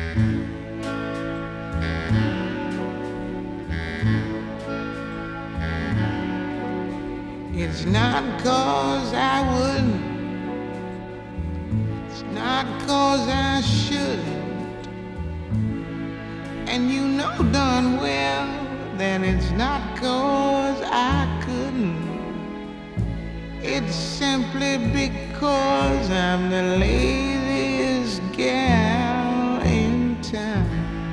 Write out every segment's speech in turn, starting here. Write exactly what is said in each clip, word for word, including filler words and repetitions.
It's not 'cause I wouldn't, it's not 'cause I shouldn't, and you know darn well that it's not 'cause I couldn't. It's simply because I'm the laziest gal in town.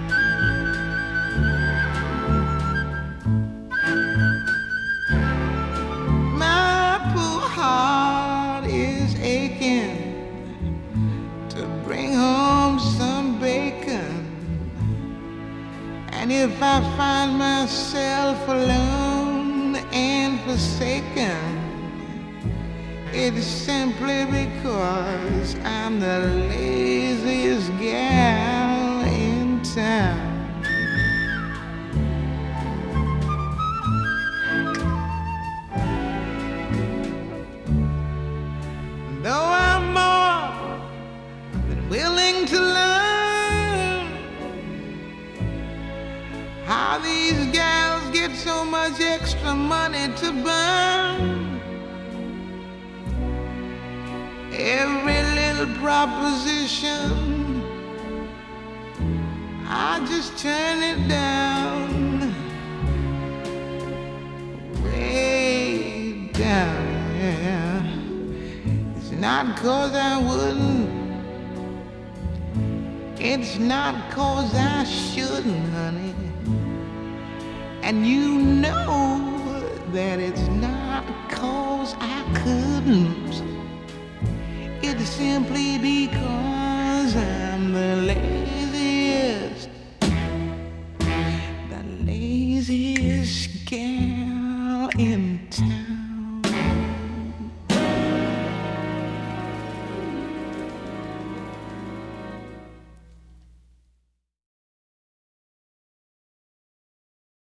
And if I find myself alone and forsaken, it's simply because I'm the laziest gal in town. Though I'm more than willing to learn how these gals get so much extra money to burn, every little proposition, I just turn it down, way down. Yeah. It's not 'cause I wouldn't, it's not 'cause I shouldn't, honey. And you know that it's not 'cause I couldn't. It's simply because I'm the laziest, the laziest gal in